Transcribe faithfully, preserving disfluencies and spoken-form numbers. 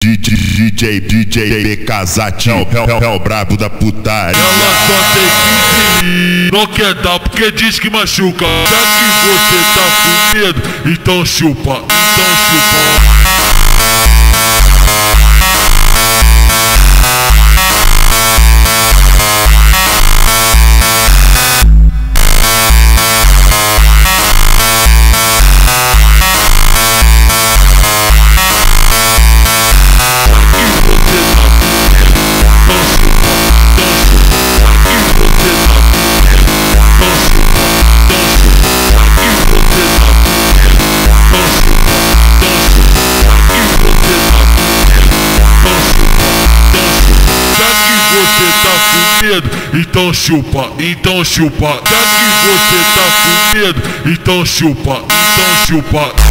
D J, D J B Casati, é o, é o brabo da putaria. Ela só tem quinze, não quer dar porque diz que machuca. Já que você tá com medo, então chupa, então chupa. Você tá com medo, então chupa, então chupa. Já que você tá com medo, então chupa, então chupa.